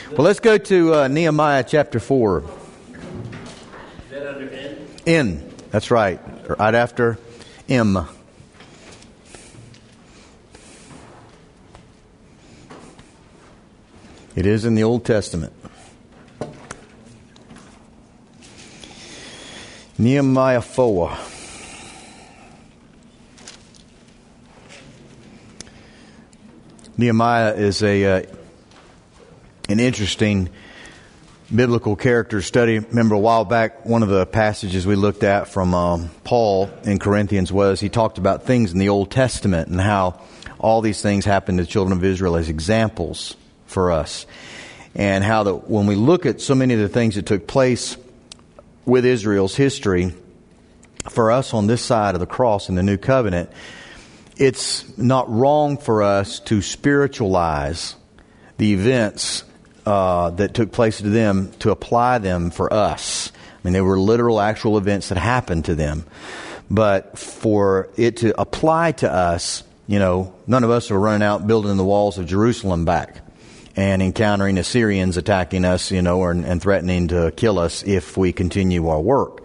Well, let's go to Nehemiah chapter 4. Is that under N? N. That's right. Right after M. It is in the Old Testament. Nehemiah 4. Nehemiah is an interesting biblical character study. Remember a while back, one of the passages we looked at from Paul in Corinthians was he talked about things in the Old Testament and how all these things happened to the children of Israel as examples for us. And how that when we look at so many of the things that took place with Israel's history, for us on this side of the cross in the New Covenant, it's not wrong for us to spiritualize the events that took place to them, to apply them for us. I mean, they were literal, actual events that happened to them. But for it to apply to us, you know, none of us are running out building the walls of Jerusalem back and encountering Assyrians attacking us, you know, and threatening to kill us if we continue our work.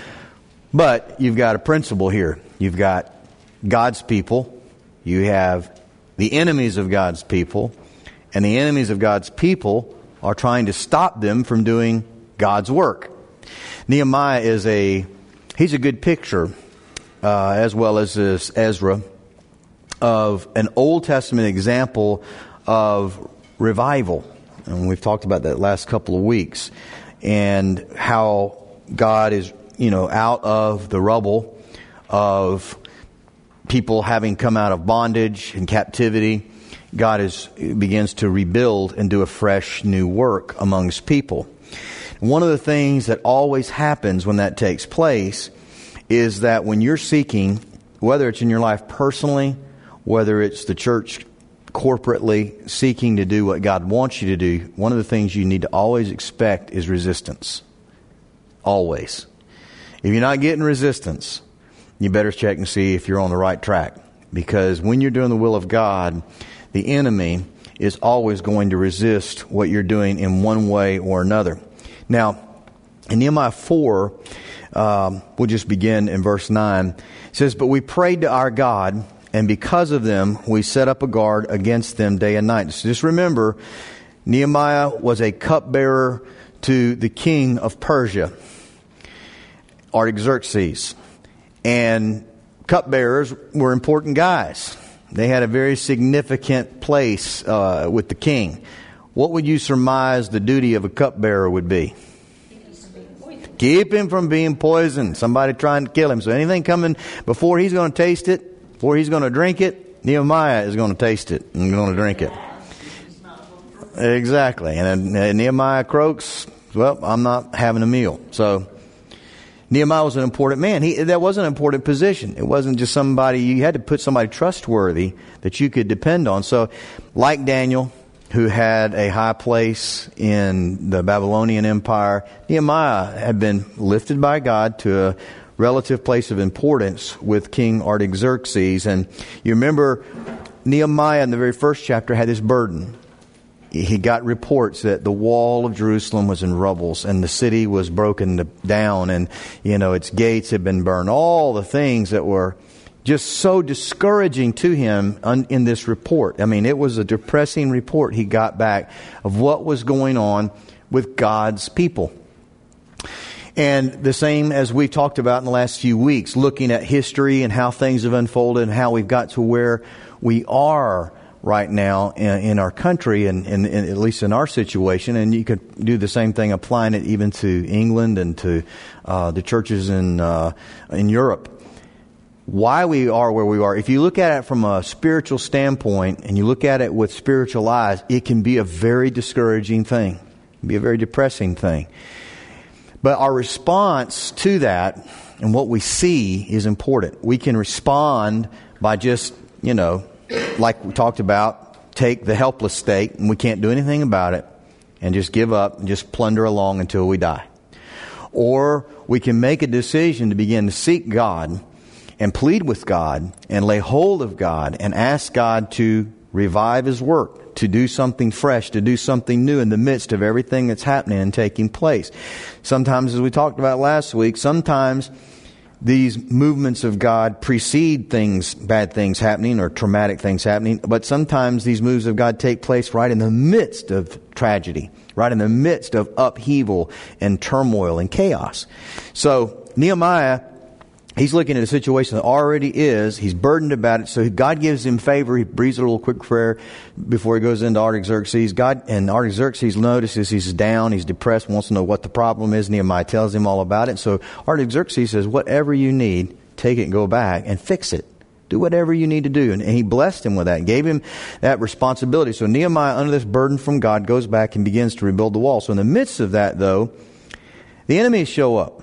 But you've got a principle here. You've got God's people. You have the enemies of God's people. And the enemies of God's people are trying to stop them from doing God's work. Nehemiah he's a good picture, as well as Ezra, of an Old Testament example of revival. And we've talked about that last couple of weeks. And how God is, you know, out of the rubble of people having come out of bondage and captivity, God begins to rebuild and do a fresh new work amongst people. One of the things that always happens when that takes place is that when you're seeking, whether it's in your life personally, whether it's the church corporately seeking to do what God wants you to do, one of the things you need to always expect is resistance. Always. If you're not getting resistance, you better check and see if you're on the right track. Because when you're doing the will of God, the enemy is always going to resist what you're doing in one way or another. Now, in Nehemiah 4, we'll just begin in verse 9. It says, "But we prayed to our God, and because of them, we set up a guard against them day and night." So just remember, Nehemiah was a cupbearer to the king of Persia, Artaxerxes. And cupbearers were important guys. They had a very significant place with the king. What would you surmise the duty of a cupbearer would be? Keep him from being poisoned. Somebody trying to kill him. So anything coming before he's going to taste it, before he's going to drink it, Nehemiah is going to taste it and going to drink it. Exactly. And Nehemiah croaks, well, I'm not having a meal. So Nehemiah was an important man. That was an important position. It wasn't just somebody, you had to put somebody trustworthy that you could depend on. So like Daniel, who had a high place in the Babylonian Empire, Nehemiah had been lifted by God to a relative place of importance with King Artaxerxes. And you remember Nehemiah in the very first chapter had this burden. He got reports that the wall of Jerusalem was in rubble and the city was broken down and, you know, its gates had been burned. All the things that were just so discouraging to him in this report. I mean, it was a depressing report he got back of what was going on with God's people. And the same as we've talked about in the last few weeks, looking at history and how things have unfolded and how we've got to where we are right now in our country and at least in our situation. And you could do the same thing applying it even to England and to the churches in Europe. Why we are where we are, if you look at it from a spiritual standpoint and you look at it with spiritual eyes, it can be a very discouraging thing. It can be a very depressing thing. But our response to that and what we see is important. We can respond by just, you know, like we talked about, take the helpless state and we can't do anything about it and just give up and just plunder along until we die. Or we can make a decision to begin to seek God and plead with God and lay hold of God and ask God to revive His work, to do something fresh, to do something new in the midst of everything that's happening and taking place. Sometimes, as we talked about last week, sometimes these movements of God precede things, bad things happening or traumatic things happening, but sometimes these moves of God take place right in the midst of tragedy, right in the midst of upheaval and turmoil and chaos. So Nehemiah, he's looking at a situation that already is. He's burdened about it. So God gives him favor. He breathes a little quick prayer before he goes into Artaxerxes. Artaxerxes notices he's down, he's depressed, wants to know what the problem is. Nehemiah tells him all about it. So Artaxerxes says, whatever you need, take it and go back and fix it. Do whatever you need to do. And he blessed him with that and gave him that responsibility. So Nehemiah, under this burden from God, goes back and begins to rebuild the wall. So in the midst of that, though, the enemies show up.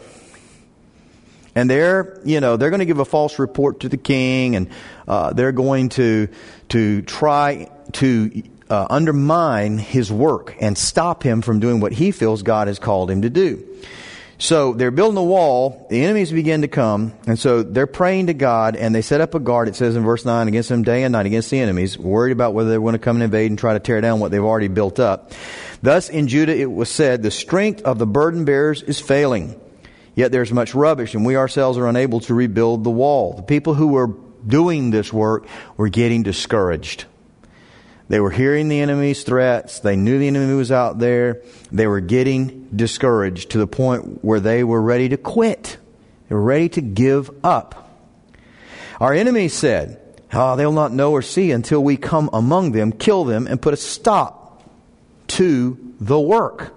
And they're going to give a false report to the king, and they're going to try to undermine his work and stop him from doing what he feels God has called him to do. So they're building a wall. The enemies begin to come, and so they're praying to God, and they set up a guard. It says in verse 9, against them day and night, against the enemies, worried about whether they were going to come and invade and try to tear down what they've already built up. Thus in Judah it was said, the strength of the burden bearers is failing. Yet there's much rubbish, and we ourselves are unable to rebuild the wall. The people who were doing this work were getting discouraged. They were hearing the enemy's threats. They knew the enemy was out there. They were getting discouraged to the point where they were ready to quit. They were ready to give up. Our enemies said, they'll not know or see until we come among them, kill them, and put a stop to the work.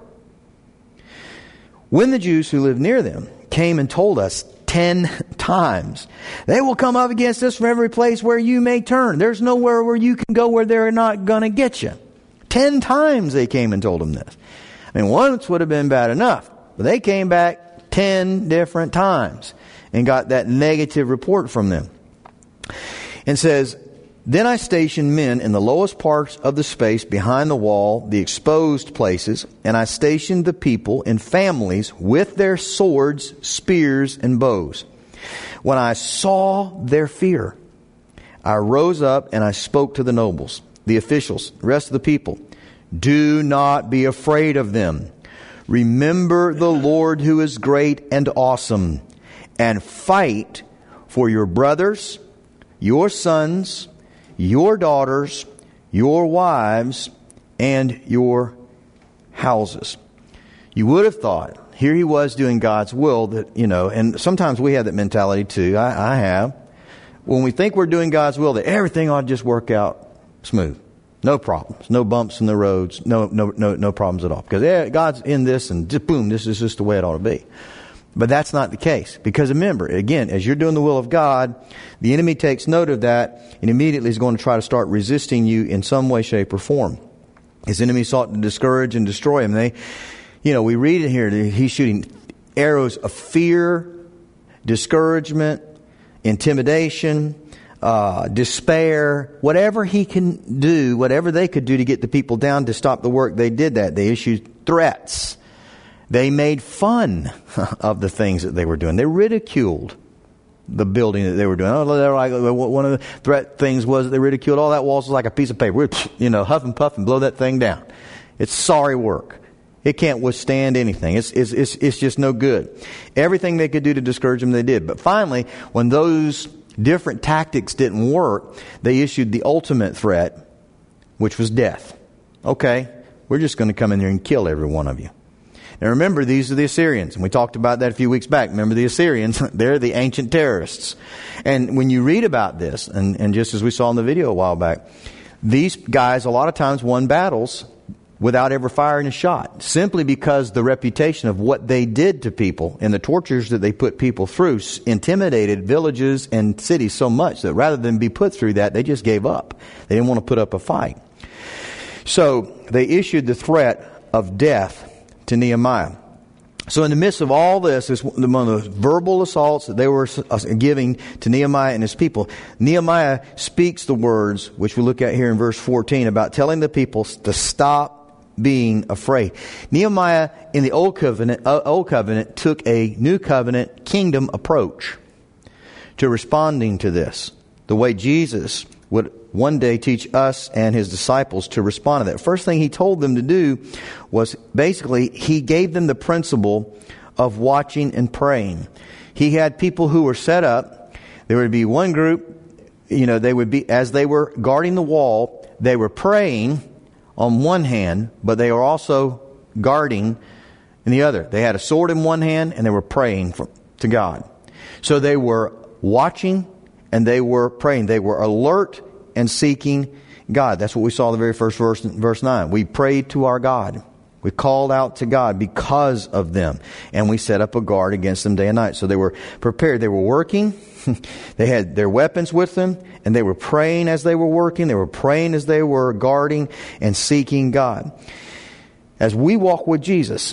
When the Jews who lived near them came and told us 10 times, they will come up against us from every place where you may turn. There's nowhere where you can go where they're not going to get you. 10 times they came and told them this. I mean, once would have been bad enough, but they came back 10 different times and got that negative report from them. And says, then I stationed men in the lowest parts of the space behind the wall, the exposed places, and I stationed the people in families with their swords, spears, and bows. When I saw their fear, I rose up and I spoke to the nobles, the officials, the rest of the people. Do not be afraid of them. Remember the Lord who is great and awesome, and fight for your brothers, your sons, your daughters, your wives, and your houses. You would have thought, here he was doing God's will, that, and sometimes we have that mentality too. I have. When we think we're doing God's will, that everything ought to just work out smooth. No problems, no bumps in the roads, no problems at all. Because God's in this and just boom, this is just the way it ought to be. But that's not the case. Because remember, again, as you're doing the will of God, the enemy takes note of that and immediately is going to try to start resisting you in some way, shape, or form. His enemy sought to discourage and destroy him. We read it here, he's shooting arrows of fear, discouragement, intimidation, despair, whatever he can do, whatever they could do to get the people down to stop the work, they did that. They issued threats. They made fun of the things that they were doing. They ridiculed the building that they were doing. One of the threat things was that they ridiculed all that walls was like a piece of paper. Huff and puff and blow that thing down. It's sorry work. It can't withstand anything. It's just no good. Everything they could do to discourage them, they did. But finally, when those different tactics didn't work, they issued the ultimate threat, which was death. Okay, we're just going to come in there and kill every one of you. Now remember, these are the Assyrians, and we talked about that a few weeks back. Remember the Assyrians, they're the ancient terrorists. And when you read about this, and just as we saw in the video a while back, these guys a lot of times won battles without ever firing a shot, simply because the reputation of what they did to people and the tortures that they put people through intimidated villages and cities so much that rather than be put through that, they just gave up. They didn't want to put up a fight. So they issued the threat of death to Nehemiah. So in the midst of all this, one of the verbal assaults that they were giving to Nehemiah and his people, Nehemiah speaks the words, which we look at here in verse 14, about telling the people to stop being afraid. Nehemiah in the Old Covenant took a New Covenant kingdom approach to responding to this. The way Jesus would one day teach us and his disciples to respond to that. First thing he told them to do was basically he gave them the principle of watching and praying. He had people who were set up. There would be one group, they would be, as they were guarding the wall, they were praying on one hand, but they were also guarding in the other. They had a sword in one hand and they were praying to God. So they were watching and they were praying. They were alert and seeking God. That's what we saw in the very first verse 9. We prayed to our God. We called out to God because of them. And we set up a guard against them day and night. So they were prepared. They were working. They had their weapons with them. And they were praying as they were working. They were praying as they were guarding and seeking God. As we walk with Jesus,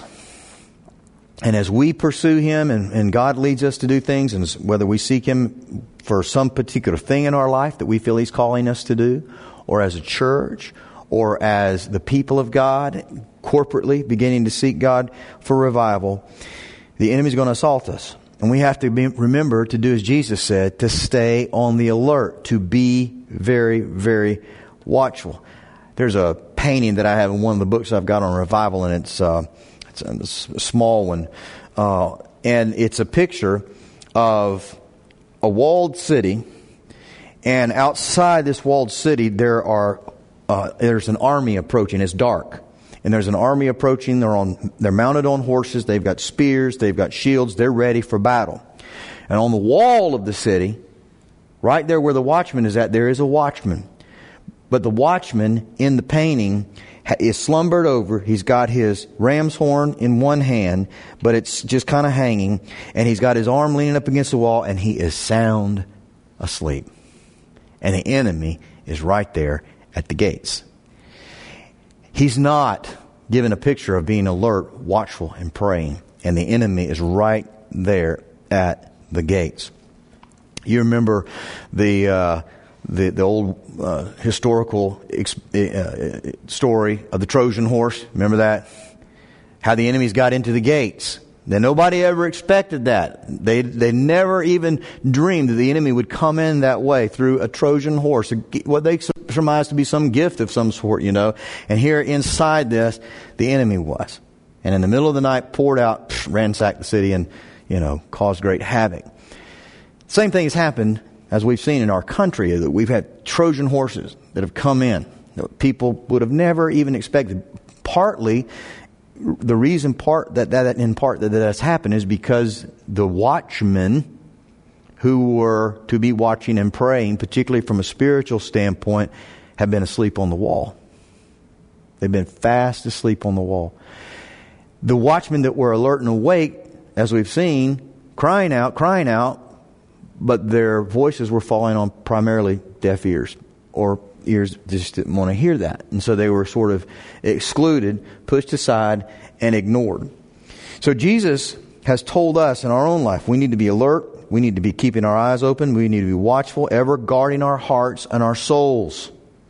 and as we pursue Him, and God leads us to do things, and whether we seek Him for some particular thing in our life that we feel He's calling us to do, or as a church, or as the people of God, corporately beginning to seek God for revival, the enemy's going to assault us. And we have to remember to do as Jesus said, to stay on the alert, to be very, very watchful. There's a painting that I have in one of the books I've got on revival, and it's a small one. And it's a picture of a walled city. And outside this walled city, there's an army approaching. It's dark. And there's an army approaching. They're mounted on horses. They've got spears. They've got shields. They're ready for battle. And on the wall of the city, right there where the watchman is at, there is a watchman. But the watchman in the painting is slumbered over. He's got his ram's horn in one hand, but it's just kind of hanging. And he's got his arm leaning up against the wall, and he is sound asleep. And the enemy is right there at the gates. He's not given a picture of being alert, watchful, and praying. And the enemy is right there at the gates. You remember the old historical story of the Trojan horse? Remember that? How the enemies got into the gates. Then nobody ever expected that. They never even dreamed that the enemy would come in that way through a Trojan horse. What they surmised to be some gift of some sort, And here inside this, the enemy was. And in the middle of the night, poured out, ransacked the city and, caused great havoc. Same thing has happened, as we've seen in our country, that we've had Trojan horses that have come in that people would have never even expected. Partly, the reason that has happened is because the watchmen who were to be watching and praying, particularly from a spiritual standpoint, have been asleep on the wall. They've been fast asleep on the wall. The watchmen that were alert and awake, as we've seen, crying out, but their voices were falling on primarily deaf ears, or ears just didn't want to hear that. And so they were sort of excluded, pushed aside, and ignored. So Jesus has told us in our own life, we need to be alert, we need to be keeping our eyes open, we need to be watchful, ever guarding our hearts and our souls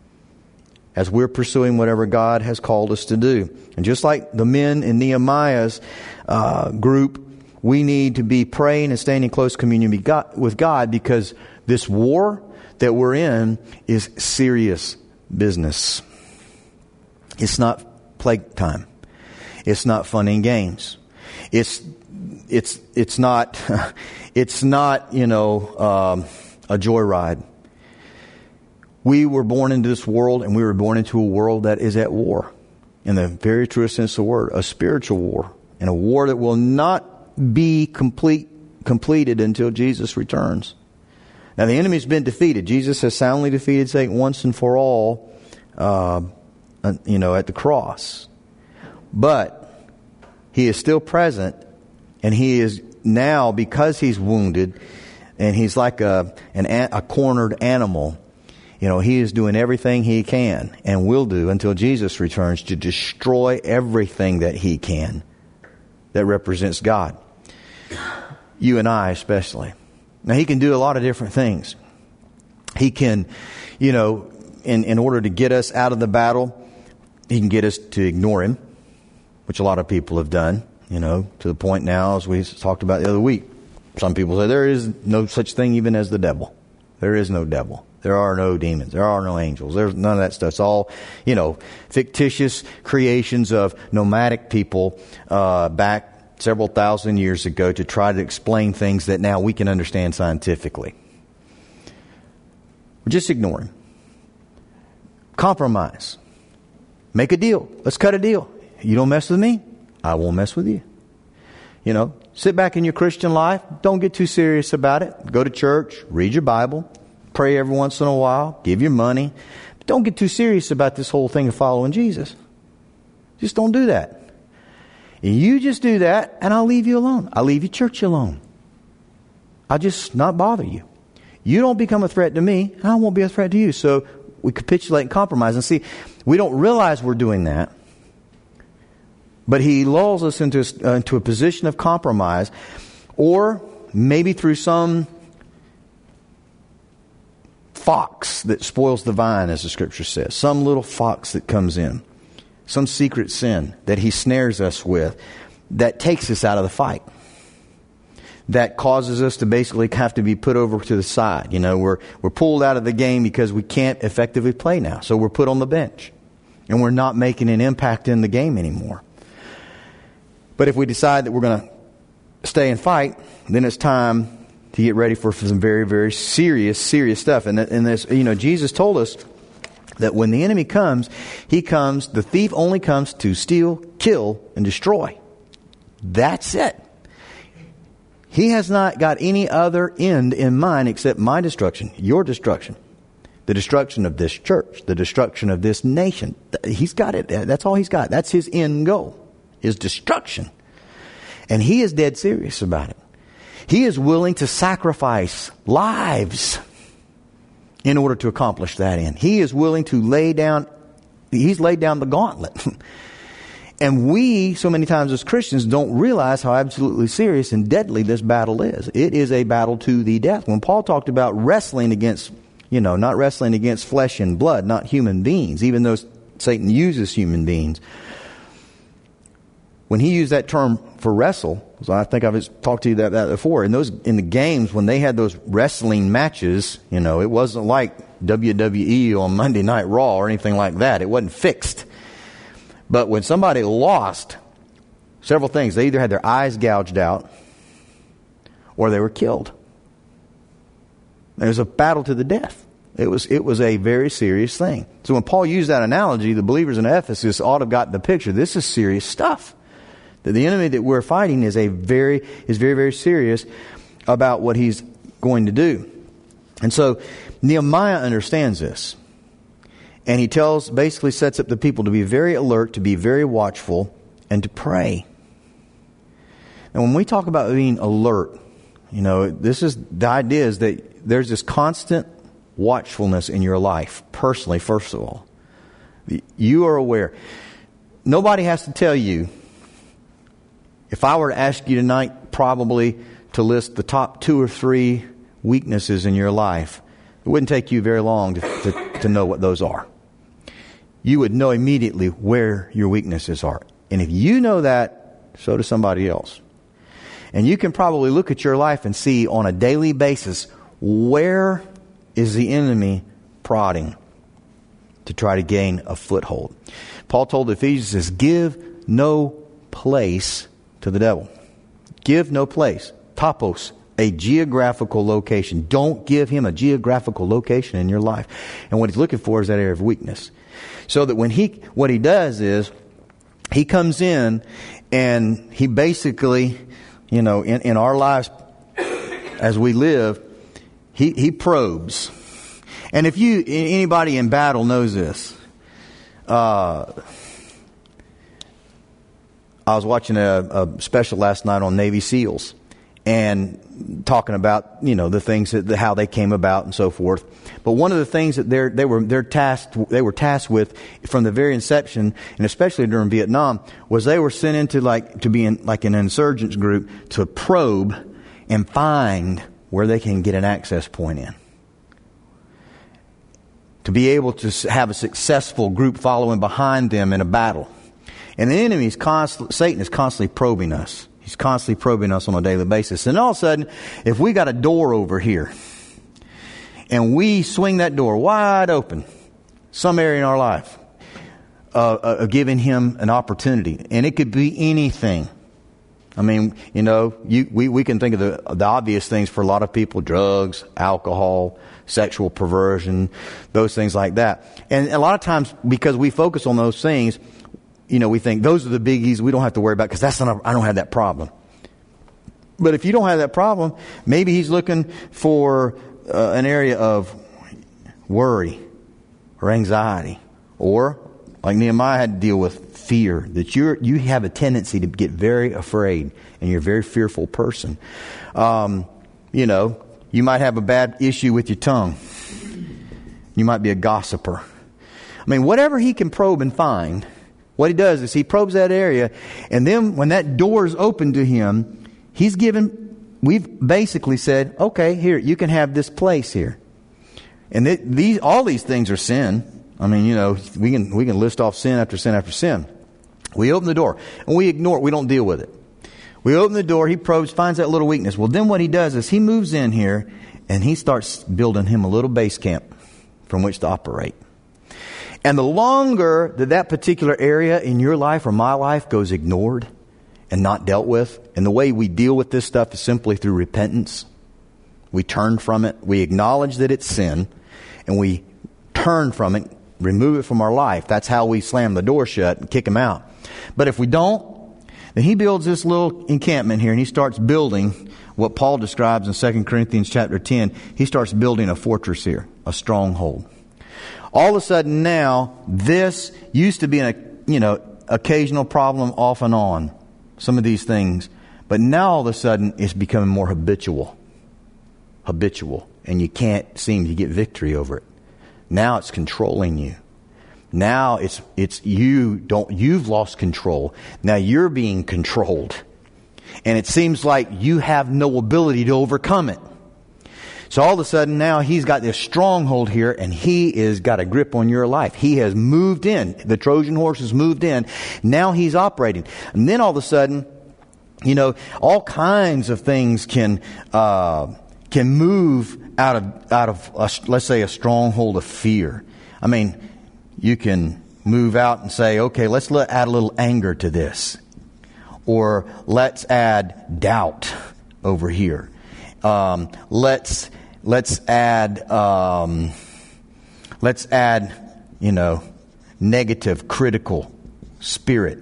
as we're pursuing whatever God has called us to do. And just like the men in Nehemiah's group, we need to be praying and staying in close communion with God, because this war that we're in is serious business. It's not playtime. It's not fun and games. It's not a joyride. We were born into this world, and we were born into a world that is at war, in the very truest sense of the word, a spiritual war, and a war that will not be completed until Jesus returns. Now, the enemy's been defeated. Jesus has soundly defeated Satan once and for all, at the cross. But he is still present, and he is now, because he's wounded, and he's like a cornered animal. He is doing everything he can and will do until Jesus returns to destroy everything that he can that represents God. You and I especially. Now, he can do a lot of different things. He can, in order to get us out of the battle, he can get us to ignore him, which a lot of people have done, to the point now, as we talked about the other week. Some people say there is no such thing even as the devil. There is no devil. There are no demons. There are no angels. There's none of that stuff. It's all, fictitious creations of nomadic people back several thousand years ago to try to explain things that now we can understand scientifically. Just ignore him. Compromise. Make a deal. Let's cut a deal. You don't mess with me, I won't mess with you. Sit back in your Christian life. Don't get too serious about it. Go to church. Read your Bible. Pray every once in a while. Give your money. But don't get too serious about this whole thing of following Jesus. Just don't do that. And you just do that, and I'll leave you alone. I'll leave your church alone. I'll just not bother you. You don't become a threat to me, and I won't be a threat to you. So we capitulate and compromise. And see, we don't realize we're doing that. But he lulls us into a position of compromise, or maybe through some fox that spoils the vine, as the Scripture says. Some little fox that comes in. Some secret sin that he snares us with that takes us out of the fight. That causes us to basically have to be put over to the side. We're pulled out of the game because we can't effectively play now. So we're put on the bench. And we're not making an impact in the game anymore. But if we decide that we're going to stay and fight, then it's time to get ready for some very, very serious stuff. And this, Jesus told us that when the enemy comes, the thief only comes to steal, kill, and destroy. That's it. He has not got any other end in mind except my destruction, your destruction, the destruction of this church, the destruction of this nation. He's got it. That's all he's got. That's his end goal, his destruction. And he is dead serious about it. He is willing to sacrifice lives in order to accomplish that end. He is willing to he's laid down the gauntlet. And we, so many times as Christians, don't realize how absolutely serious and deadly this battle is. It is a battle to the death. When Paul talked about wrestling against, not wrestling against flesh and blood, not human beings, even though Satan uses human beings. When he used that term for wrestle, so I think I've talked to you that before, in the games, when they had those wrestling matches, it wasn't like WWE on Monday Night Raw or anything like that. It wasn't fixed. But when somebody lost, several things, they either had their eyes gouged out or they were killed. It was a battle to the death. It was a very serious thing. So when Paul used that analogy, the believers in Ephesus ought to have gotten the picture. This is serious stuff. That the enemy that we're fighting is very, very serious about what he's going to do. And so Nehemiah understands this. And he basically sets up the people to be very alert, to be very watchful, and to pray. And when we talk about being alert, the idea is that there's this constant watchfulness in your life, personally, first of all. You are aware. Nobody has to tell you. If I were to ask you tonight probably to list the top 2 or 3 weaknesses in your life, it wouldn't take you very long to know what those are. You would know immediately where your weaknesses are. And if you know that, so does somebody else. And you can probably look at your life and see on a daily basis, where is the enemy prodding to try to gain a foothold? Paul told the Ephesians, give no place to the devil. Give no place. Topos, a geographical location. Don't give him a geographical location in your life. And what he's looking for is that area of weakness. So that what he does is, he comes in and he basically, in our lives as we live, he probes. And if anybody in battle knows this, I was watching a special last night on Navy SEALs and talking about, the things how they came about and so forth. But one of the things that they were tasked with from the very inception, and especially during Vietnam, was they were sent into to be in an insurgents group to probe and find where they can get an access point in. To be able to have a successful group following behind them in a battle. And the enemy Satan is constantly probing us. He's constantly probing us on a daily basis. And all of a sudden, if we got a door over here, and we swing that door wide open, some area in our life, of giving Him an opportunity. And it could be anything. I mean, we can think of the obvious things for a lot of people: drugs, alcohol, sexual perversion, those things like that. And a lot of times, because we focus on those things, we think those are the biggies we don't have to worry about, because I don't have that problem. But if you don't have that problem, maybe He's looking for an area of worry or anxiety, or like Nehemiah had to deal with fear, that you have a tendency to get very afraid, and you're a very fearful person. You might have a bad issue with your tongue. You might be a gossiper. I mean, whatever he can probe and find, what he does is he probes that area, and then when that door is open to him, we've basically said, okay, here, you can have this place here. And all these things are sin. I mean, we can list off sin after sin after sin. We open the door and we ignore it. We don't deal with it. We open the door. He probes, finds that little weakness. Well, then what he does is he moves in here and he starts building him a little base camp from which to operate. And the longer that particular area in your life or my life goes ignored and not dealt with, and the way we deal with this stuff is simply through repentance. We turn from it. We acknowledge that it's sin, and we turn from it, remove it from our life. That's how we slam the door shut and kick him out. But if we don't, then he builds this little encampment here, and he starts building what Paul describes in 2 Corinthians chapter 10. He starts building a fortress here, a stronghold. All of a sudden now, this used to be an occasional problem off and on, some of these things. But now all of a sudden it's becoming more habitual. And you can't seem to get victory over it. Now it's controlling you. Now you've lost control. Now you're being controlled. And it seems like you have no ability to overcome it. So all of a sudden now he's got this stronghold here, and he has got a grip on your life. He has moved in. The Trojan horse has moved in. Now he's operating. And then all of a sudden, all kinds of things can move out of let's say a stronghold of fear. I mean, you can move out and say, okay, let's add a little anger to this, or let's add doubt over here. Let's add negative, critical spirit.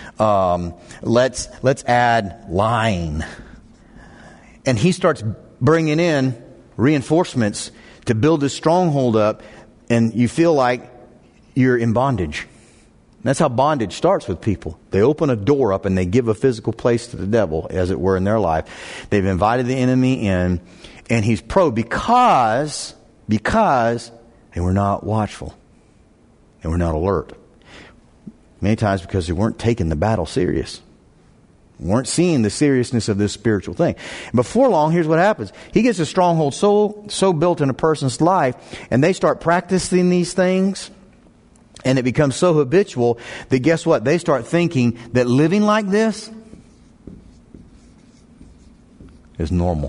Let's add lying. And he starts bringing in reinforcements to build this stronghold up, and you feel like you're in bondage. That's how bondage starts with people. They open a door up and they give a physical place to the devil, as it were, in their life. They've invited the enemy in, and he's because they were not watchful. They were not alert. Many times because they weren't taking the battle serious. Weren't seeing the seriousness of this spiritual thing. Before long, here's what happens. He gets a stronghold so built in a person's life, and they start practicing these things, and it becomes so habitual that guess what? They start thinking that living like this is normal.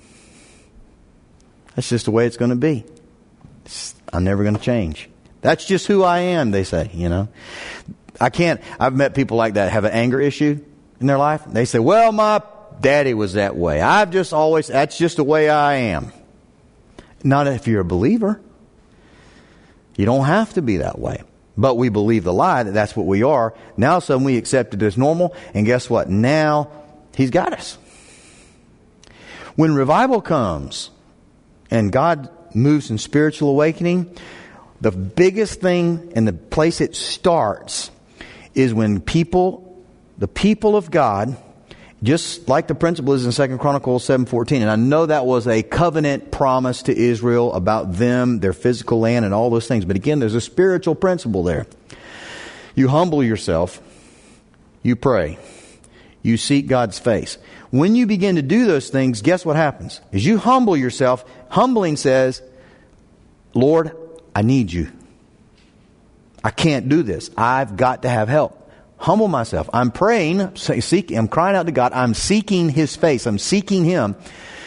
That's just the way it's going to be. I'm never going to change. That's just who I am, they say, I've met people like that have an anger issue in their life. They say, well, my daddy was that way. That's just the way I am. Not if you're a believer. You don't have to be that way. But we believe the lie that that's what we are. Now all of a sudden we accept it as normal. And guess what? Now he's got us. When revival comes and God moves in spiritual awakening, the biggest thing and the place it starts is when the people of God, just like the principle is in 2 Chronicles 7:14, and I know that was a covenant promise to Israel about them, their physical land, and all those things. But again, there's a spiritual principle there. You humble yourself. You pray. You seek God's face. When you begin to do those things, guess what happens? As you humble yourself, humbling says, Lord, I need you. I can't do this. I've got to have help. Humble myself. I'm praying, I'm crying out to God. I'm seeking His face. I'm seeking Him.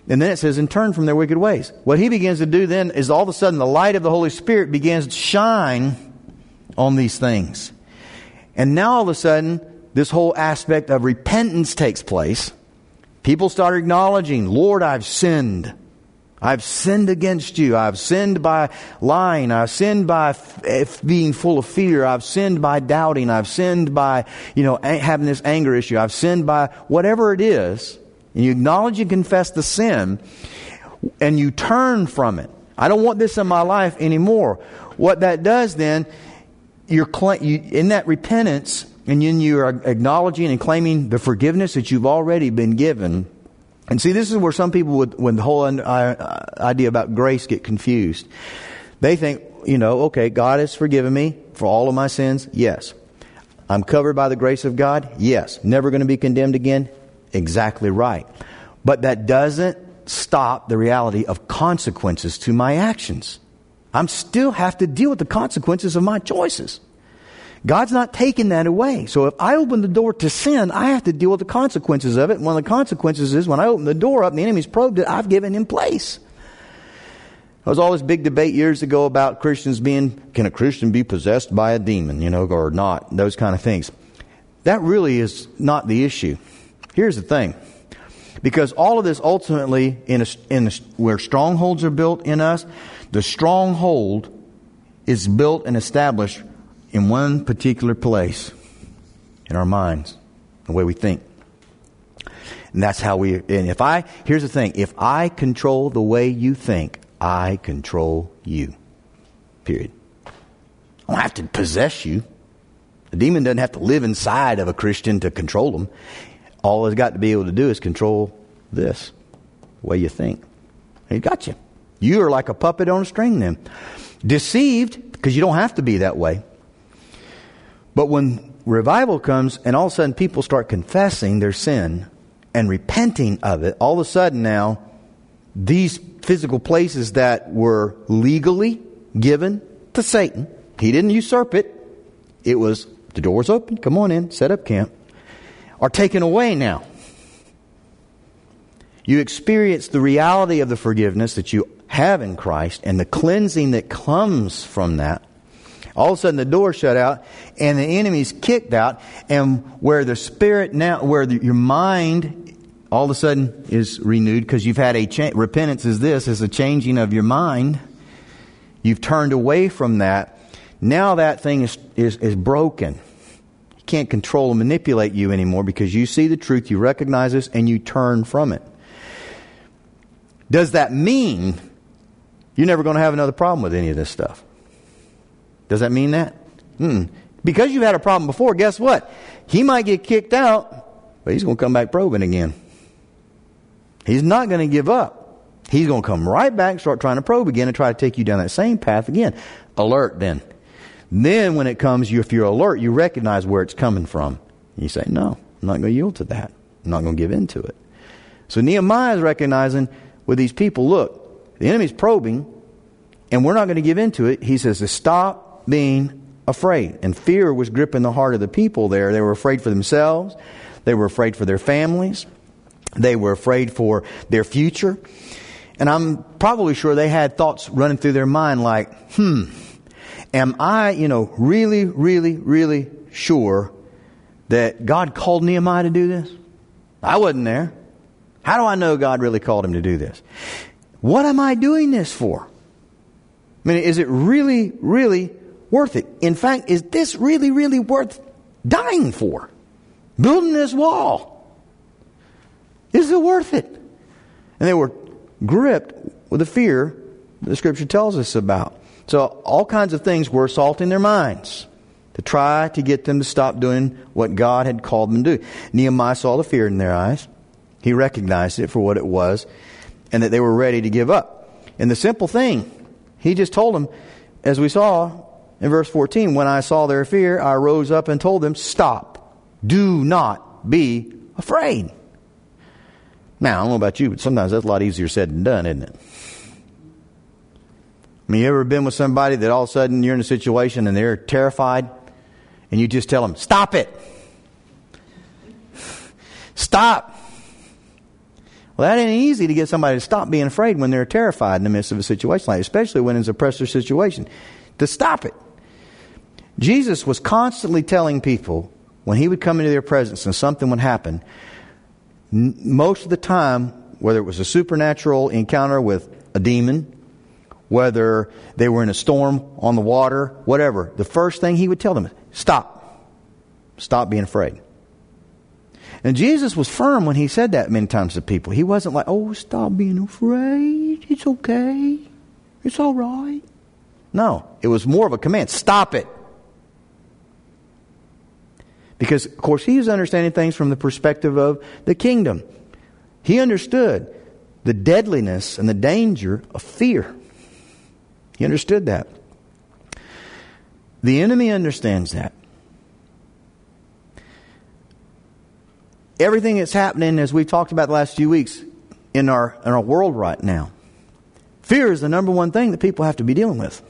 And then it says, and turn from their wicked ways. What he begins to do then is all of a sudden the light of the Holy Spirit begins to shine on these things. And now all of a sudden, this whole aspect of repentance takes place. People start acknowledging, Lord, I've sinned. I've sinned against you. I've sinned by lying. I've sinned by being full of fear. I've sinned by doubting. I've sinned by, having this anger issue. I've sinned by whatever it is. And you acknowledge and confess the sin, and you turn from it. I don't want this in my life anymore. What that does then, you're in that repentance, and then you're acknowledging and claiming the forgiveness that you've already been given. And see, this is where some people, when the whole idea about grace get confused. They think, okay, God has forgiven me for all of my sins. Yes. I'm covered by the grace of God. Yes. Never going to be condemned again. Exactly right. But that doesn't stop the reality of consequences to my actions. I still have to deal with the consequences of my choices. God's not taking that away. So if I open the door to sin, I have to deal with the consequences of it. And one of the consequences is when I open the door up and the enemy's probed it, I've given him place. There was all this big debate years ago about Christians can a Christian be possessed by a demon, or not, those kind of things. That really is not the issue. Here's the thing. Because all of this ultimately, where strongholds are built in us, the stronghold is built and established in one particular place, in our minds, the way we think. And that's how here's the thing, if I control the way you think, I control you. Period. I don't have to possess you. The demon doesn't have to live inside of a Christian to control them. All it's got to be able to do is control this, the way you think. He got you. You are like a puppet on a string then. Deceived, because you don't have to be that way. But when revival comes and all of a sudden people start confessing their sin and repenting of it, all of a sudden now, these physical places that were legally given to Satan, he didn't usurp it. It was, the door's open, come on in, set up camp, are taken away now. You experience the reality of the forgiveness that you have in Christ and the cleansing that comes from that. All of a sudden the door shut out and the enemy's kicked out, and where the spirit now, your mind all of a sudden is renewed because you've had repentance is a changing of your mind. You've turned away from that. Now that thing is broken. You can't control and manipulate you anymore because you see the truth, you recognize this, and you turn from it. Does that mean you're never going to have another problem with any of this stuff? Does that mean that? Because you've had a problem before, guess what? He might get kicked out, but he's going to come back probing again. He's not going to give up. He's going to come right back and start trying to probe again and try to take you down that same path again. Alert then. Then when it comes, if you're alert, you recognize where it's coming from. You say, no, I'm not going to yield to that. I'm not going to give in to it. So Nehemiah is recognizing with these people, look, the enemy's probing, and we're not going to give in to it. He says to stop being afraid. And fear was gripping the heart of the people there. They were afraid for themselves. They were afraid for their families. They were afraid for their future. And I'm probably sure they had thoughts running through their mind like, am I, really, really, really sure that God called Nehemiah to do this? I wasn't there. How do I know God really called him to do this? What am I doing this for? I mean, is it really, really worth it? In fact, is this really, really worth dying for? Building this wall. Is it worth it? And they were gripped with the fear the Scripture tells us about. So all kinds of things were assaulting their minds to try to get them to stop doing what God had called them to do. Nehemiah saw the fear in their eyes. He recognized it for what it was, and that they were ready to give up. And the simple thing, he just told them, as we saw in verse 14, when I saw their fear, I rose up and told them, stop. Do not be afraid. Now, I don't know about you, but sometimes that's a lot easier said than done, isn't it? I mean, you ever been with somebody that all of a sudden you're in a situation and they're terrified, and you just tell them, stop it. Stop. Well, that ain't easy to get somebody to stop being afraid when they're terrified in the midst of a situation like that, especially when it's a pressure situation, to stop it. Jesus was constantly telling people when he would come into their presence and something would happen, most of the time, whether it was a supernatural encounter with a demon, whether they were in a storm on the water, whatever, the first thing he would tell them is, stop. Stop being afraid. And Jesus was firm when he said that many times to people. He wasn't like, oh, stop being afraid. It's okay. It's all right. No, it was more of a command. Stop it. Because, of course, he was understanding things from the perspective of the kingdom. He understood the deadliness and the danger of fear. He understood that. The enemy understands that. Everything that's happening, as we've talked about the last few weeks, in our world right now, fear is the number one thing that people have to be dealing with.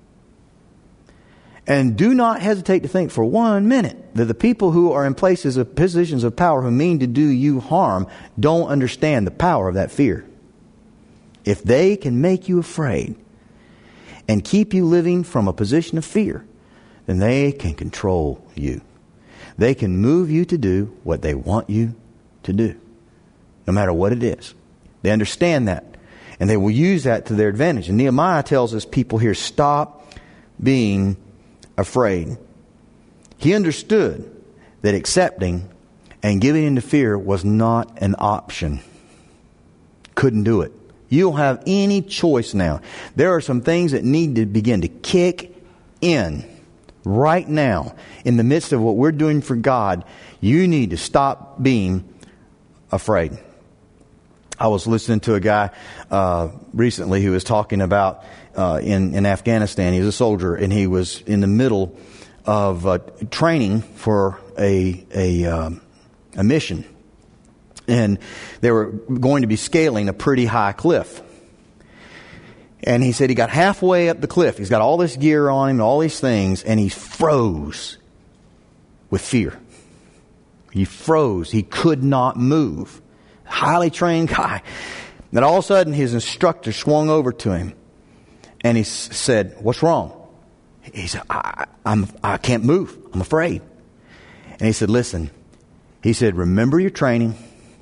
And do not hesitate to think for 1 minute that the people who are in positions of power who mean to do you harm don't understand the power of that fear. If they can make you afraid and keep you living from a position of fear, then they can control you. They can move you to do what they want you to do, no matter what it is. They understand that, and they will use that to their advantage. And Nehemiah tells us people here, stop being afraid. He understood that accepting and giving into fear was not an option. Couldn't do it. You don't have any choice now. There are some things that need to begin to kick in right now. In the midst of what we're doing for God, you need to stop being afraid. I was listening to a guy recently who was talking about in Afghanistan. He was a soldier, and he was in the middle of training for a mission. And they were going to be scaling a pretty high cliff. And he said he got halfway up the cliff. He's got all this gear on him, all these things, and he froze with fear. He froze. He could not move. Highly trained guy. Then all of a sudden his instructor swung over to him and he said, "What's wrong?" He said, I can't move. I'm afraid. And he said, "Listen," he said, "remember your training.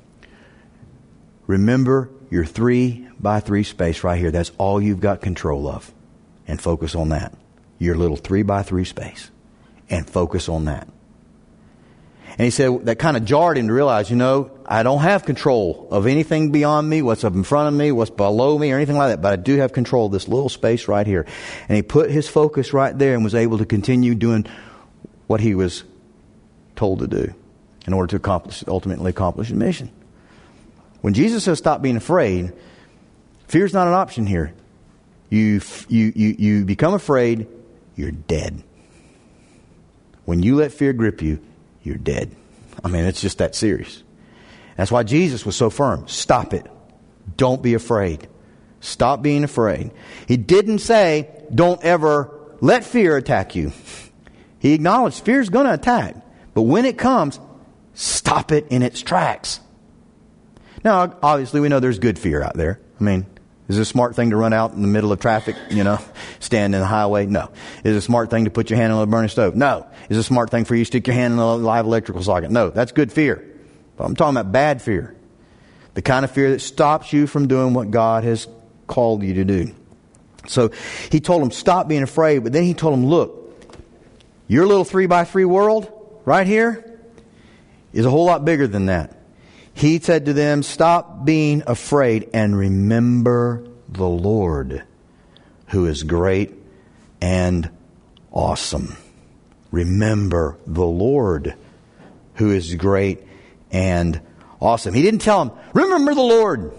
Remember your 3x3 space right here. That's all you've got control of. And focus on that. Your little 3x3 space. And focus on that." And he said that kind of jarred him to realize, I don't have control of anything beyond me, what's up in front of me, what's below me, or anything like that. But I do have control of this little space right here. And he put his focus right there and was able to continue doing what he was told to do in order to ultimately accomplish the mission. When Jesus says stop being afraid, fear's not an option here. You become afraid, you're dead. When you let fear grip you, you're dead. I mean, it's just that serious. That's why Jesus was so firm. Stop it. Don't be afraid. Stop being afraid. He didn't say, don't ever let fear attack you. He acknowledged fear's going to attack. But when it comes, stop it in its tracks. Now, obviously, we know there's good fear out there. I mean, is it a smart thing to run out in the middle of traffic, stand in the highway? No. Is it a smart thing to put your hand on a burning stove? No. Is it a smart thing for you to stick your hand in a live electrical socket? No. That's good fear. But I'm talking about bad fear. The kind of fear that stops you from doing what God has called you to do. So he told him, stop being afraid. But then he told him, look, your little 3x3 world right here is a whole lot bigger than that. He said to them, stop being afraid and remember the Lord, who is great and awesome. Remember the Lord, who is great and awesome. He didn't tell them, remember the Lord.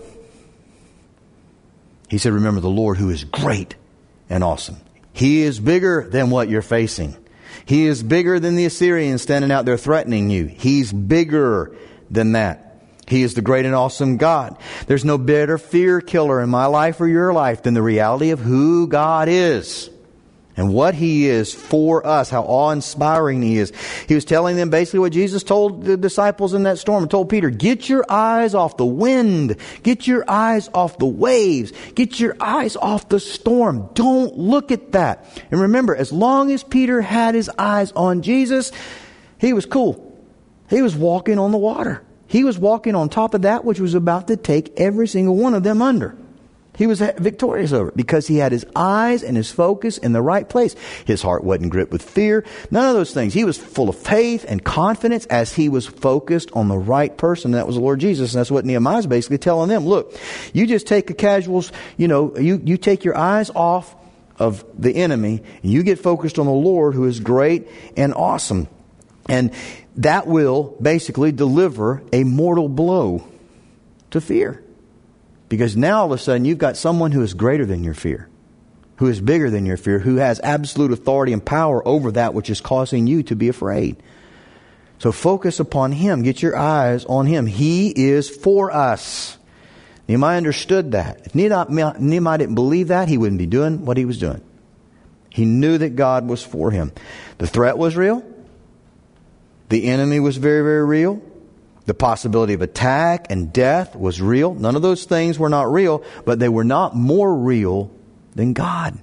He said, remember the Lord, who is great and awesome. He is bigger than what you're facing. He is bigger than the Assyrians standing out there threatening you. He's bigger than that. He is the great and awesome God. There's no better fear killer in my life or your life than the reality of who God is and what He is for us, how awe-inspiring He is. He was telling them basically what Jesus told the disciples in that storm, and told Peter, get your eyes off the wind. Get your eyes off the waves. Get your eyes off the storm. Don't look at that. And remember, as long as Peter had his eyes on Jesus, he was cool. He was walking on the water. He was walking on top of that which was about to take every single one of them under. He was victorious over it because he had his eyes and his focus in the right place. His heart wasn't gripped with fear. None of those things. He was full of faith and confidence as he was focused on the right person. That was the Lord Jesus. And that's what Nehemiah's basically telling them. Look, you just take a casuals, you take your eyes off of the enemy and you get focused on the Lord, who is great and awesome. And that will basically deliver a mortal blow to fear. Because now all of a sudden you've got someone who is greater than your fear, who is bigger than your fear, who has absolute authority and power over that which is causing you to be afraid. So focus upon Him. Get your eyes on Him. He is for us. Nehemiah understood that. If Nehemiah didn't believe that, he wouldn't be doing what he was doing. He knew that God was for him. The threat was real. The enemy was very, very real. The possibility of attack and death was real. None of those things were not real, but they were not more real than God.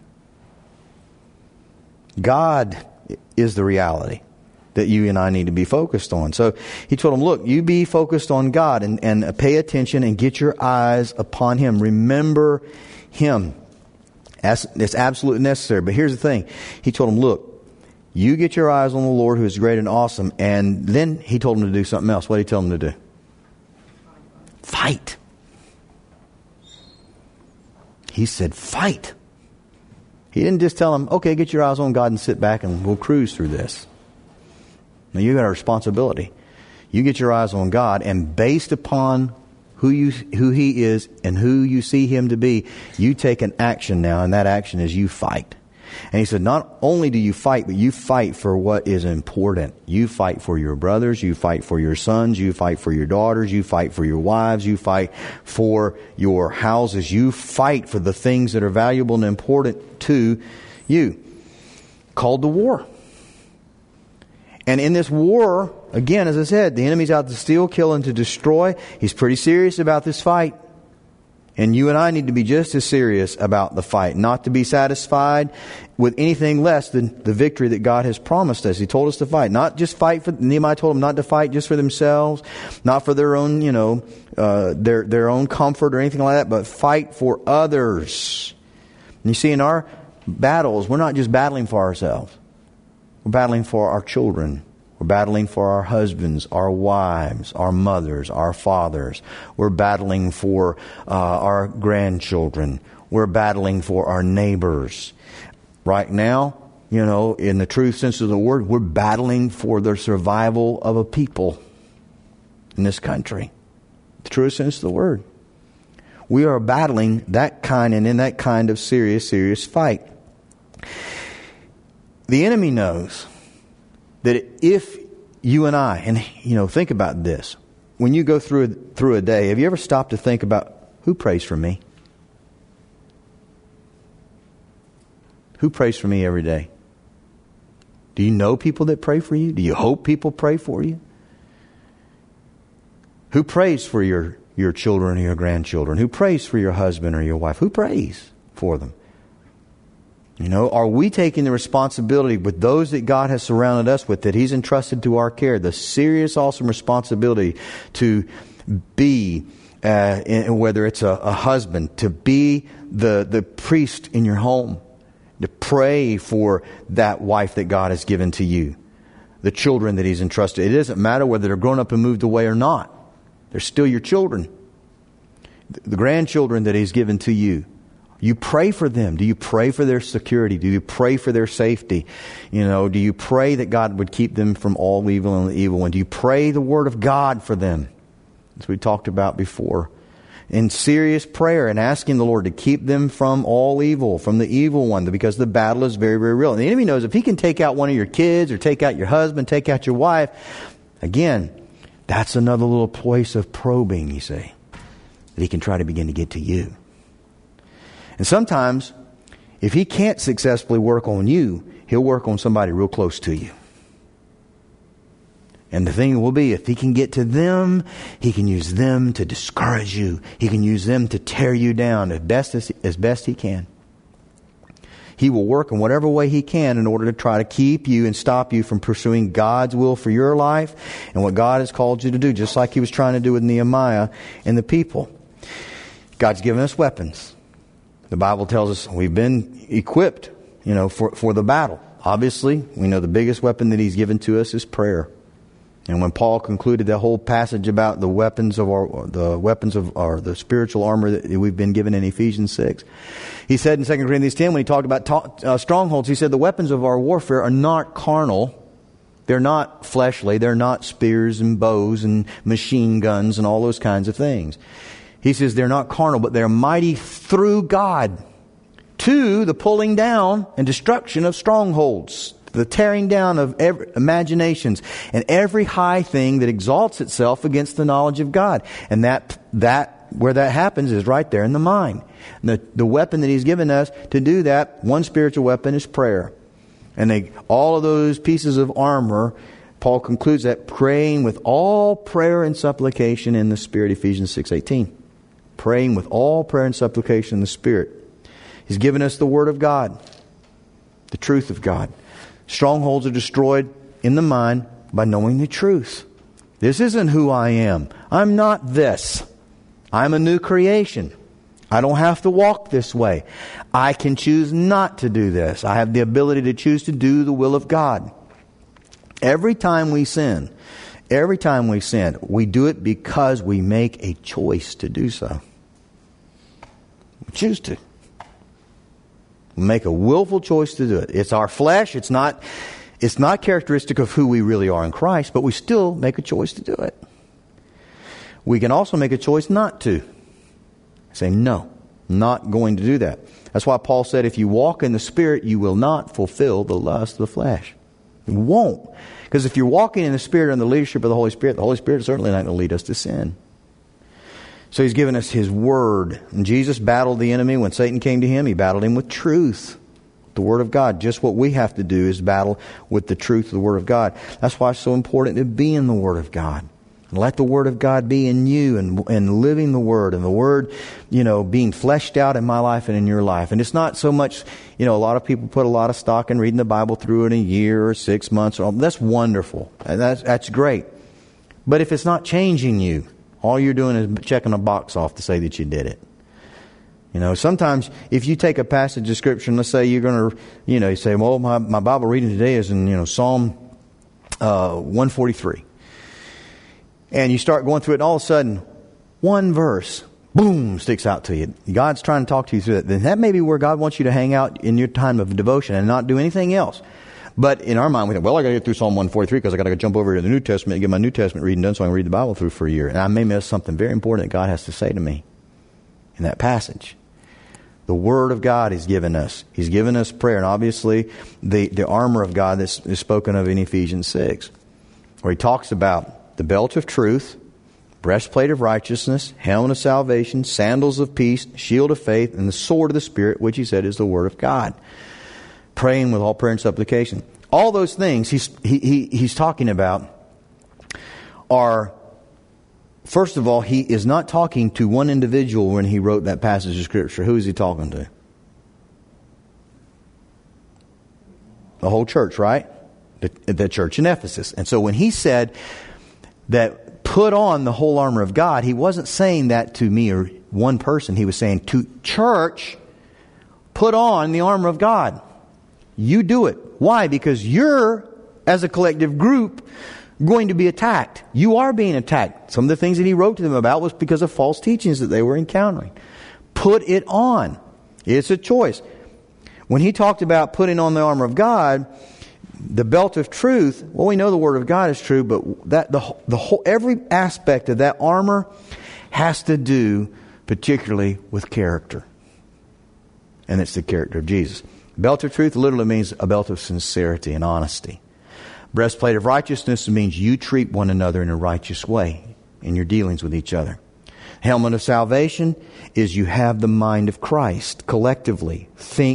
God is the reality that you and I need to be focused on. So he told them, look, you be focused on God and pay attention and get your eyes upon Him. Remember Him. It's absolutely necessary. But here's the thing. He told them, look, you get your eyes on the Lord, who is great and awesome. And then he told them to do something else. What did he tell them to do? Fight. He said, fight. He didn't just tell them, okay, get your eyes on God and sit back and we'll cruise through this. Now you got a responsibility. You get your eyes on God, and based upon who He is and who you see Him to be, you take an action now, and that action is you fight. And he said, not only do you fight, but you fight for what is important. You fight for your brothers, you fight for your sons, you fight for your daughters, you fight for your wives, you fight for your houses. You fight for the things that are valuable and important to you. Called the war. And in this war, again, as I said, the enemy's out to steal, kill, and to destroy. He's pretty serious about this fight. And you and I need to be just as serious about the fight, not to be satisfied with anything less than the victory that God has promised us. He told us to fight, not just fight for, Nehemiah told them not to fight just for themselves, not for their own, their own comfort or anything like that, but fight for others. And you see, in our battles, we're not just battling for ourselves. We're battling for our children. We're battling for our husbands, our wives, our mothers, our fathers. We're battling for our grandchildren. We're battling for our neighbors. Right now, in the true sense of the word, we're battling for the survival of a people in this country. The true sense of the word. We are battling that kind and in that kind of serious fight. The enemy knows that if you and I, and think about this. When you go through a day, have you ever stopped to think about who prays for me? Who prays for me every day? Do you know people that pray for you? Do you hope people pray for you? Who prays for your children or your grandchildren? Who prays for your husband or your wife? Who prays for them? Are we taking the responsibility with those that God has surrounded us with, that He's entrusted to our care, the serious, awesome responsibility to be, whether it's a husband, to be the priest in your home, to pray for that wife that God has given to you, the children that He's entrusted. It doesn't matter whether they're grown up and moved away or not. They're still your children. The grandchildren that He's given to you. You pray for them. Do you pray for their security? Do you pray for their safety? Do you pray that God would keep them from all evil and the evil one? Do you pray the Word of God for them? As we talked about before. In serious prayer and asking the Lord to keep them from all evil, from the evil one, because the battle is very, very real. And the enemy knows if he can take out one of your kids or take out your husband, take out your wife, again, that's another little place of probing, you see, that he can try to begin to get to you. And sometimes If He can't successfully work on you, He'll work on somebody real close to you. And the thing will be, if He can get to them, He can use them to discourage you. He can use them to tear you down as best He can. He will work in whatever way He can in order to try to keep you and stop you from pursuing God's will for your life and what God has called you to do, just like He was trying to do with Nehemiah and the people. God's given us weapons. The Bible tells us we've been equipped, for the battle. Obviously, we know the biggest weapon that He's given to us is prayer. And when Paul concluded that whole passage about the spiritual armor that we've been given in Ephesians 6, he said in 2 Corinthians 10, when he talked about strongholds, he said the weapons of our warfare are not carnal. They're not fleshly. They're not spears and bows and machine guns and all those kinds of things. He says they're not carnal, but they're mighty through God to the pulling down and destruction of strongholds, the tearing down of every imaginations and every high thing that exalts itself against the knowledge of God. And that where that happens is right there in the mind. And the weapon that He's given us to do that, one spiritual weapon, is prayer. And all of those pieces of armor, Paul concludes that praying with all prayer and supplication in the Spirit, Ephesians 6:18. Praying with all prayer and supplication in the Spirit. He's given us the Word of God, the truth of God. Strongholds are destroyed in the mind by knowing the truth. This isn't who I am. I'm not this. I'm a new creation. I don't have to walk this way. I can choose not to do this. I have the ability to choose to do the will of God. Every time we sin, we do it because we make a choice to do so. We choose to. We make a willful choice to do it. It's our flesh. It's not characteristic of who we really are in Christ, but we still make a choice to do it. We can also make a choice not to. Say, no, not going to do that. That's why Paul said, if you walk in the Spirit, you will not fulfill the lust of the flesh. You won't. Because if you're walking in the Spirit under the leadership of the Holy Spirit is certainly not going to lead us to sin. So He's given us His Word. And Jesus battled the enemy when Satan came to Him. He battled him with truth, the Word of God. Just what we have to do is battle with the truth of the Word of God. That's why it's so important to be in the Word of God. And let the Word of God be in you and living the Word. And the Word, being fleshed out in my life and in your life. And it's not so much, a lot of people put a lot of stock in reading the Bible through in a year or 6 months. That's wonderful. And that's great. But if it's not changing you, all you're doing is checking a box off to say that you did it. Sometimes if you take a passage of Scripture, and let's say you're going to, you say, well, my Bible reading today is in, Psalm 143. And you start going through it, and all of a sudden, one verse, boom, sticks out to you. God's trying to talk to you through that. Then that may be where God wants you to hang out in your time of devotion and not do anything else. But in our mind, we think, well, I got to get through Psalm 143 because I got to jump over to the New Testament and get my New Testament reading done so I can read the Bible through for a year. And I may miss something very important that God has to say to me in that passage. The Word of God He's given us. He's given us prayer. And obviously, the armor of God that is spoken of in Ephesians 6, where He talks about the belt of truth, breastplate of righteousness, helmet of salvation, sandals of peace, shield of faith, and the sword of the Spirit, which He said is the Word of God. Praying with all prayer and supplication. All those things he's talking about are, first of all, He is not talking to one individual when He wrote that passage of Scripture. Who is He talking to? The whole church, right? The church in Ephesus. And so when He said that put on the whole armor of God, He wasn't saying that to me or one person. He was saying to church, put on the armor of God. You do it. Why? Because you're, as a collective group, going to be attacked. You are being attacked. Some of the things that He wrote to them about was because of false teachings that they were encountering. Put it on. It's a choice. When He talked about putting on the armor of God, the belt of truth, well, we know the Word of God is true, but that the whole every aspect of that armor has to do particularly with character. And it's the character of Jesus. Belt of truth literally means a belt of sincerity and honesty. Breastplate of righteousness means you treat one another in a righteous way in your dealings with each other. Helmet of salvation is you have the mind of Christ collectively. Think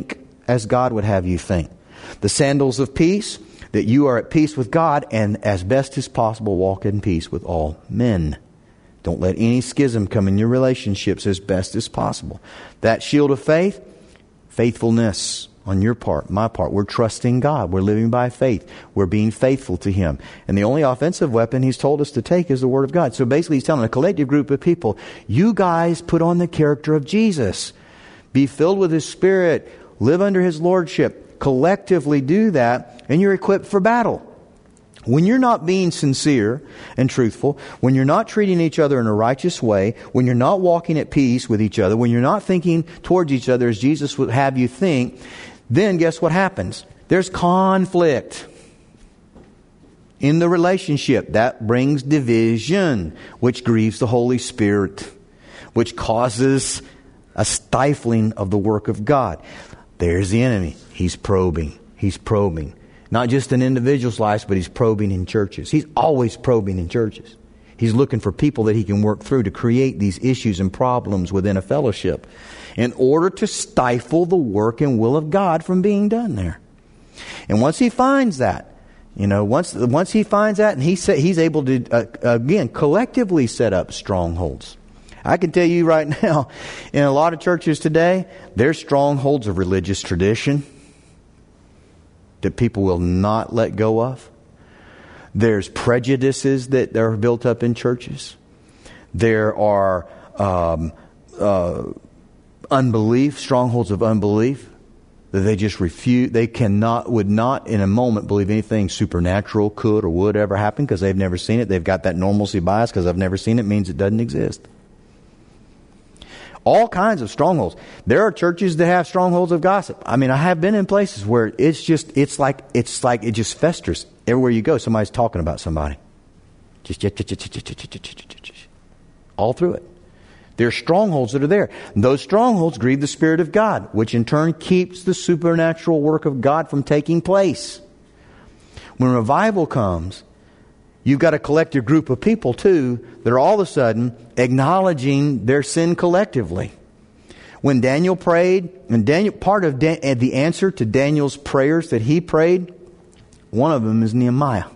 as God would have you think. The sandals of peace, that you are at peace with God and as best as possible walk in peace with all men. Don't let any schism come in your relationships as best as possible. That shield of faith, faithfulness on your part, my part. We're trusting God. We're living by faith. We're being faithful to Him. And the only offensive weapon He's told us to take is the Word of God. So basically He's telling a collective group of people, you guys put on the character of Jesus. Be filled with His Spirit. Live under His Lordship. Collectively do that, and you're equipped for battle. When you're not being sincere and truthful, when you're not treating each other in a righteous way, when you're not walking at peace with each other, when you're not thinking towards each other as Jesus would have you think, then guess what happens? There's conflict in the relationship. That brings division, which grieves the Holy Spirit, which causes a stifling of the work of God. There's the enemy. He's probing. He's probing. Not just in individuals' lives, but he's probing in churches. He's always probing in churches. He's looking for people that he can work through to create these issues and problems within a fellowship in order to stifle the work and will of God from being done there. And once he finds that, once he finds that, and he's able to, again, collectively set up strongholds. I can tell you right now, in a lot of churches today, there's strongholds of religious tradition that people will not let go of. There's prejudices that are built up in churches. There are unbelief, strongholds of unbelief that they just refuse. They would not in a moment believe anything supernatural could or would ever happen because they've never seen it. They've got that normalcy bias because I've never seen it means it doesn't exist. All kinds of strongholds. There are churches that have strongholds of gossip. I mean, I have been in places where it's like it just festers. Everywhere you go, somebody's talking about somebody. Just all through it. There are strongholds that are there. Those strongholds grieve the Spirit of God, which in turn keeps the supernatural work of God from taking place. When revival comes, you've got a collective group of people, too, that are all of a sudden acknowledging their sin collectively. When Daniel prayed, and part of the answer to Daniel's prayers that he prayed, one of them is Nehemiah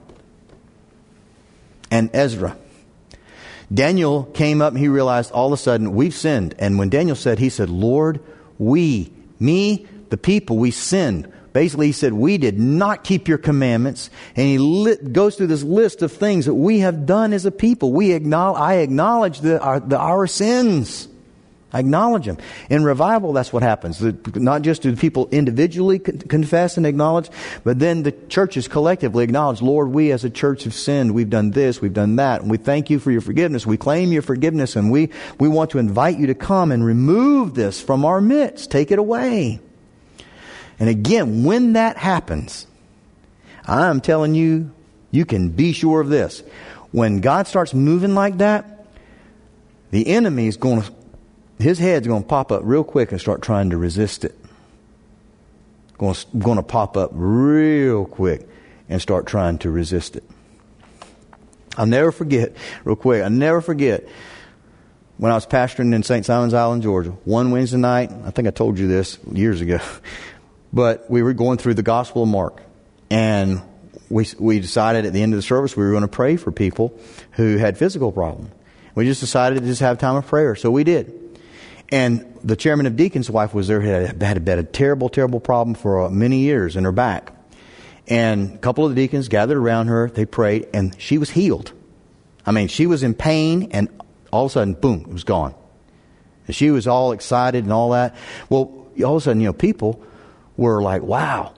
and Ezra. Daniel came up and he realized all of a sudden, we've sinned. And when Daniel said, he said, Lord, the people, we sinned. Basically, he said, we did not keep your commandments. And he goes through this list of things that we have done as a people. I acknowledge our sins. I acknowledge them. In revival, that's what happens. Not just do people individually confess and acknowledge, but then the churches collectively acknowledge, Lord, we as a church have sinned. We've done this, we've done that, and we thank you for your forgiveness. We claim your forgiveness, and we want to invite you to come and remove this from our midst. Take it away. And again, when that happens, I'm telling you, you can be sure of this. When God starts moving like that, the enemy is his head's going to pop up real quick and start trying to resist it. Going to pop up real quick and start trying to resist it. I'll never forget, real quick, when I was pastoring in St. Simons Island, Georgia, one Wednesday night, I think I told you this years ago, but we were going through the Gospel of Mark, and we decided at the end of the service we were going to pray for people who had physical problems. We just decided to just have time of prayer, so we did. And the chairman of deacons' wife was there, had a terrible, terrible problem for many years in her back. And a couple of the deacons gathered around her, they prayed, and she was healed. I mean, she was in pain, and all of a sudden, boom, it was gone. And she was all excited and all that. Well, all of a sudden, people were like, wow.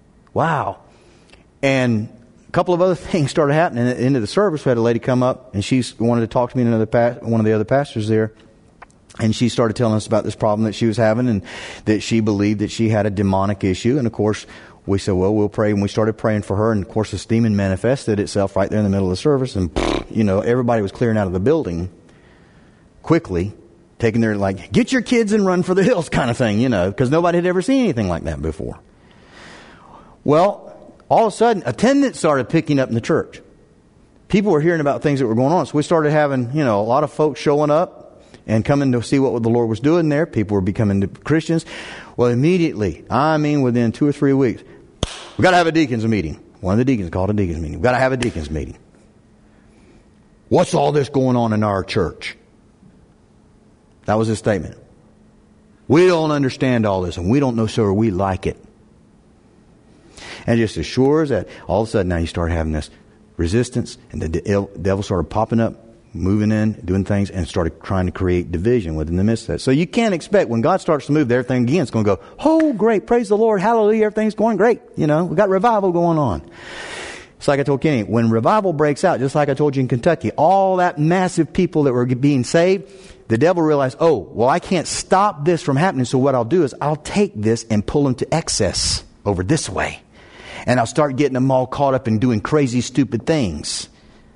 And a couple of other things started happening. At the end of the service, we had a lady come up, and she wanted to talk to me and one of the other pastors there. And she started telling us about this problem that she was having, and that she believed that she had a demonic issue. And of course, we said, well, we'll pray. And we started praying for her. And of course, this demon manifested itself right there in the middle of the service. And, everybody was clearing out of the building quickly, taking their, get your kids and run for the hills kind of thing, because nobody had ever seen anything like that before. Well, all of a sudden, attendance started picking up in the church. People were hearing about things that were going on. So we started having, a lot of folks showing up and coming to see what the Lord was doing there. People were becoming Christians. Well, immediately, within 2 or 3 weeks, we got to have a deacons meeting. One of the deacons called a deacons meeting. We got to have a deacons meeting. What's all this going on in our church? That was his statement. We don't understand all this, and we don't know, sir, we like it. And just as sure as that, all of a sudden now you start having this resistance, and the devil started popping up, moving in, doing things, and started trying to create division within the midst of that. So you can't expect when God starts to move, everything again, it's going to go, oh, great, praise the Lord, hallelujah, everything's going great. We got revival going on. It's like I told Kenny, when revival breaks out, just like I told you in Kentucky, all that massive people that were being saved, the devil realized, oh, well, I can't stop this from happening, so what I'll do is I'll take this and pull them to excess over this way. And I'll start getting them all caught up in doing crazy, stupid things.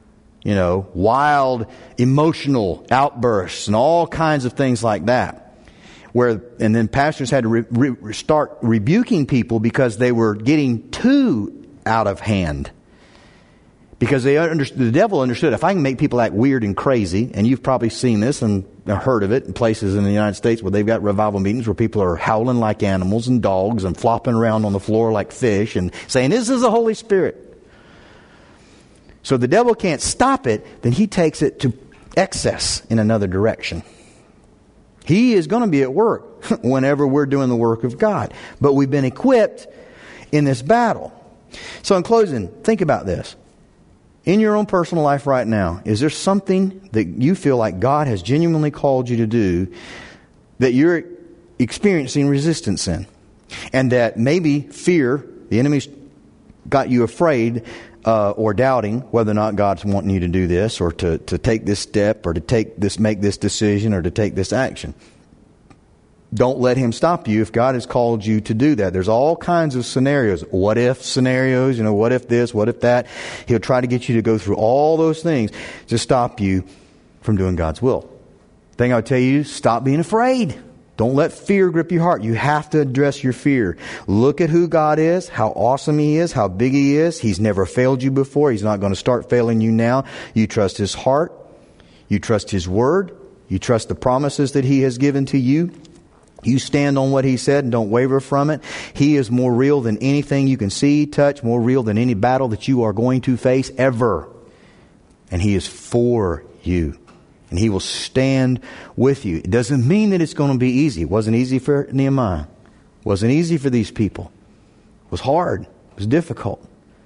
Wild, emotional outbursts and all kinds of things like that. And then pastors had to start rebuking people because they were getting too out of hand. Because the devil understood, if I can make people act weird and crazy, and you've probably seen this and heard of it in places in the United States where they've got revival meetings where people are howling like animals and dogs and flopping around on the floor like fish and saying, this is the Holy Spirit. So the devil can't stop it, then he takes it to excess in another direction. He is going to be at work whenever we're doing the work of God. But we've been equipped in this battle. So in closing, think about this. In your own personal life right now, is there something that you feel like God has genuinely called you to do that you're experiencing resistance in? And that maybe fear, the enemy's got you afraid or doubting whether or not God's wanting you to do this or to take this step or to make this decision or to take this action. Don't let him stop you if God has called you to do that. There's all kinds of scenarios. What if scenarios, what if this, what if that. He'll try to get you to go through all those things to stop you from doing God's will. The thing I would tell you, stop being afraid. Don't let fear grip your heart. You have to address your fear. Look at who God is, how awesome He is, how big He is. He's never failed you before. He's not going to start failing you now. You trust His heart. You trust His word. You trust the promises that He has given to you. You stand on what He said and don't waver from it. He is more real than anything you can see, touch, more real than any battle that you are going to face ever. And He is for you. And He will stand with you. It doesn't mean that it's going to be easy. It wasn't easy for Nehemiah. It wasn't easy for these people. It was hard. It was difficult.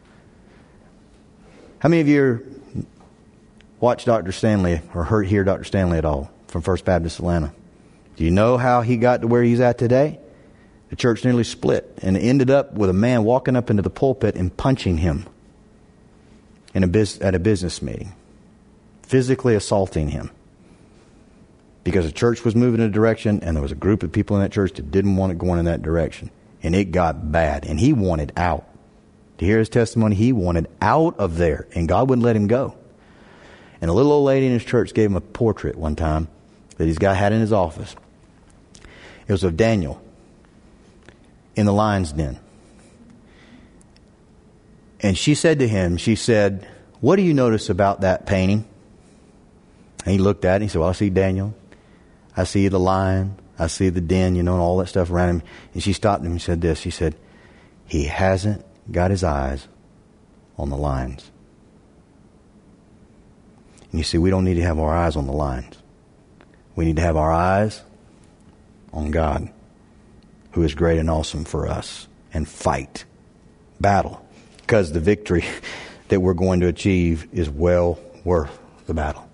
How many of you watched Dr. Stanley or hear Dr. Stanley at all from First Baptist Atlanta? Do you know how he got to where he's at today? The church nearly split and ended up with a man walking up into the pulpit and punching him at a business meeting. Physically assaulting him. Because the church was moving in a direction and there was a group of people in that church that didn't want it going in that direction. And it got bad. And he wanted out. To hear his testimony, he wanted out of there. And God wouldn't let him go. And a little old lady in his church gave him a portrait one time that he's had in his office. It was of Daniel in the lion's den. And she said to him, what do you notice about that painting? And he looked at it and he said, well, I see Daniel. I see the lion. I see the den, and all that stuff around him. And she stopped him and said this. She said, he hasn't got his eyes on the lions. And you see, we don't need to have our eyes on the lions. We need to have our eyes on God, who is great and awesome for us, and fight, battle, because the victory that we're going to achieve is well worth the battle.